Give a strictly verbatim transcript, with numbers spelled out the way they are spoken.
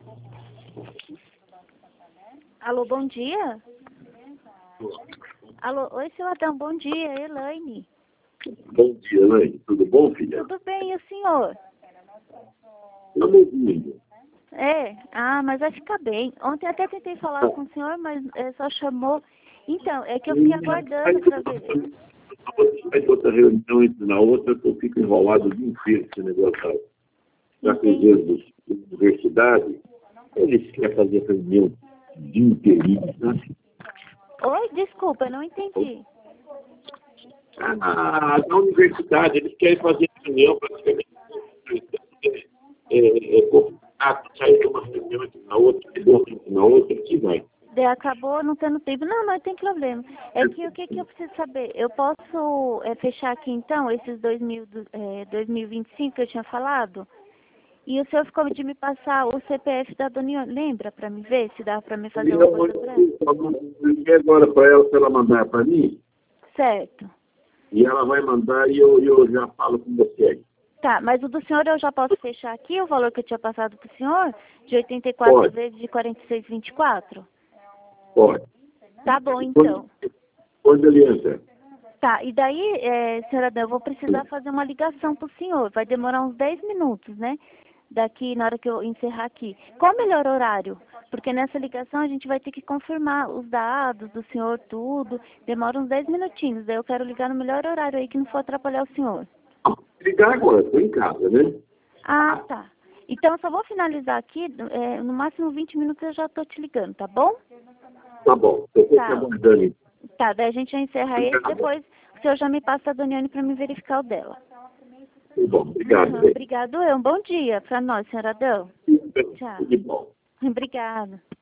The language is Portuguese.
Alô, bom dia? Alô, oi, seu Adão, bom dia, Elaine. Bom dia, Elaine. Tudo bom, filha? Tudo bem, e o senhor? Estamos ouvindo. É? Ah, mas vai ficar bem. Ontem até tentei falar com o senhor, mas é, só chamou. Então, é que eu fiquei aguardando para ver. Faz outra reunião entre na outra, que eu fico enrolado o dia inteiro esse negócio. Já que os erros da universidade, eles querem fazer reunião o dia inteirinho, né? Oi, desculpa, eu não entendi. Ah, na universidade, eles querem fazer reunião praticamente. É, é, é complicado, sair de uma reunião entre na outra, de outra entre na outra, que vai. Daí acabou não tendo tempo. Não, mas tem problema. É que o que, que eu preciso saber? Eu posso é, fechar aqui então esses dois mil, é, dois mil e vinte e cinco que eu tinha falado? E o senhor ficou de me passar o C P F da dona Ione. Lembra para me ver se dá para me fazer uma coisa para ela? E agora para ela, se ela mandar para mim, certo. e ela vai mandar e eu, eu já falo com você aí. Tá, mas o do senhor eu já posso fechar aqui, o valor que eu tinha passado para o senhor, de oitenta e quatro Pode. vezes de quarenta e seis vírgula vinte e quatro? Pode. Tá bom, então. Pode aliança. Tá, e daí, é, senhora Dan, eu vou precisar fazer uma ligação para o senhor. Vai demorar uns dez minutos, né? Daqui, na hora que eu encerrar aqui. Qual o melhor horário? Porque nessa ligação a gente vai ter que confirmar os dados do senhor, tudo. Demora uns dez minutinhos. Daí eu quero ligar no melhor horário aí que não for atrapalhar o senhor. Ligar agora, estou em casa, né? Ah, tá. Então eu só vou finalizar aqui, é, no máximo vinte minutos eu já estou te ligando, tá bom? Tá bom, eu estou te Tá. aguardando. Tá, daí a gente já encerra esse, depois o senhor já me passa a Doniane para me verificar o dela. Tá bom, obrigado. Uhum, obrigado eu. Um bom dia para nós, senhora Adão. Tchau. Tudo bom. Obrigada.